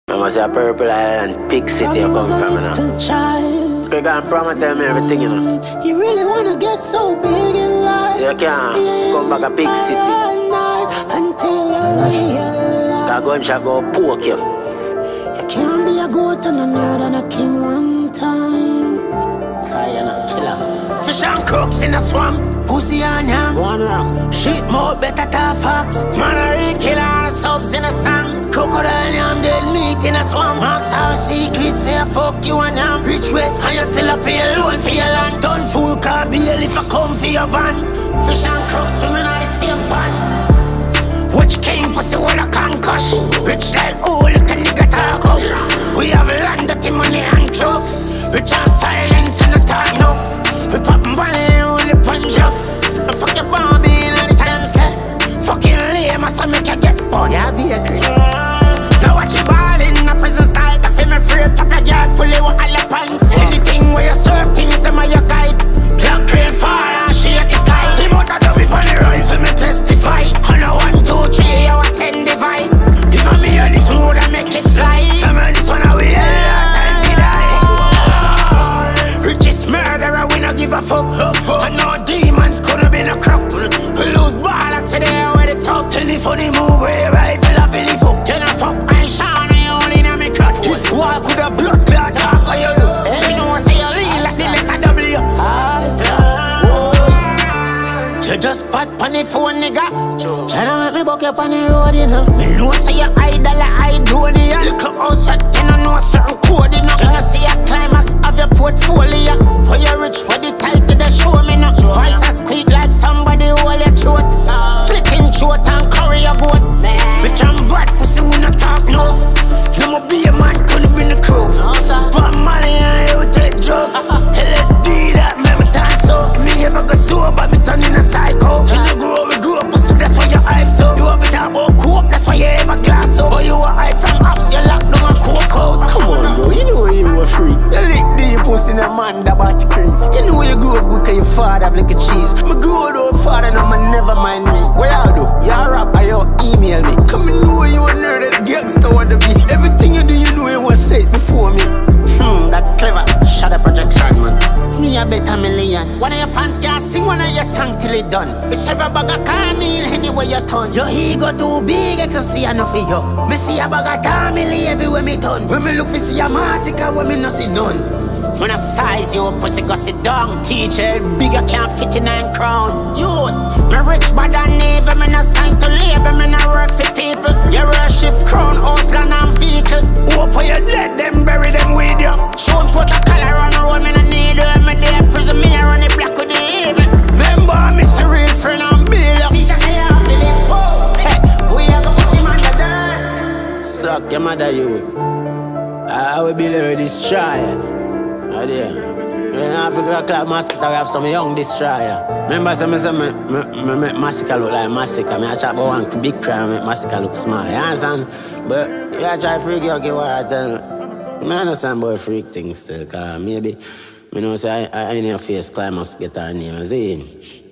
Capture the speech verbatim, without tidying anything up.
I must say a Purple Island, Pig City you come from, you know. Child. You can promise tell me everything, you know. You really wanna get so big in life. You can't come back a Pig City. Until you realize. Cause go him shall go poke you. You can't be a goat and a nerd and a king one time. Cause you're not killer. Fish and crooks in the swamp. Pussy on yam. One round. Shit more better than facts. Man a real killer and subs in a song. Crocodile yam dead meat in a swamp. Marks our secrets say fuck you and yam. Rich way and you still a pay loan for your land. Done fool car bail if I come for your van. Fish and crooks swimming on the same pan. Which king pussy wanna concuss. Rich like oh look a nigga talk up. We have land that the money and clubs. Rich and silence and the talk enough. We poppin' ballet on the punch up. And fuck your Barbie in the dance. Fucking lame, I make you get born. Yeah, be a green. Now watch you ball in a prison style. That feel me free, chop your yard fully with all the pants. Anything where you serve, things them are your guide. Black rain fall and shake the sky. Team out a dummy on the rifle, me testify. On a one, two, three, you attend the vibe. If I'm here, this mood I make it slide. I'm here, this one away, yeah, time to die. Richest murderer, we no give a fuck. And no demons could've been a crook. We lose ball and say they where they talk. Any funny move where you rifle up in the fuck. Then I fuck, I ain't shine, I only know me cut. If war could a blood clot, how can you do? You know I say you lean like the letter W. You just pat on the phone, nigga. Tryna make me buck up on the road, you know. Me know say you idol, I do it, yeah. Little house shot, you know, know certain code, you know. You know see a climax of your portfolio. When you rich, when the title, they show me, no. Voice a squeak like somebody hold your throat. Slitting throat and curry your goat. Bitch, I'm bad, pussy, we not talk, no. You must be a man, couldn't be the crew. But money, and you take drugs. L S D, that memory time, so. Me ever go sober, me turn in a psycho. When you grow, we grow up, pussy, that's why you hype so. You have it about coke, that's why you ever glass so. But you a hype from ups, you lock down a coke out. Come on, bro, you know you a freak. You lick the pussy in a man that body crazy. You know you grow up good cause your father have like a cheese. Me grow up father, no man never mind me. What you do? You rap or you email me. Come and know you a nerd that gangster wanna be. Everything you do, you know you want to say it before me. Hmm, that clever. Shut up projection, man. Me a bet a million. One of your fans can't sing one of your songs till it done. It's every bag of carnal anywhere you turn. Your ego too big, I see enough of you. Me see a bag of tamily everywhere me turn. When me look for see a massacre, when me no see none. When I size you, pussy go sit down. Teacher bigger can't fit in nine crown. You, me rich but I never. Me no sign to labor, me no work for people. You worship crown, house, land and vehicle. Hope when you dead, them bury them with you. Shoot put a collar on the road, me no need you. Me there prison, me a run it black with the evil. Remember, me a real friend and bill. Teacher say I feel it, oh. Hey, we have to put him on the dirt. Suck your mother, you. I will be there destroyer. Oh dear. In Africa Club Massacre, we have some young destroyer. Remember, some say me, me, me make Massacre look like Massacre. Me I chat about one big crime, make Massacre look small. You understand? But you yeah, try freak you, okay, what I tell me. I understand about freak things still, because maybe, me know say I, I in your face, Climax get her name, see?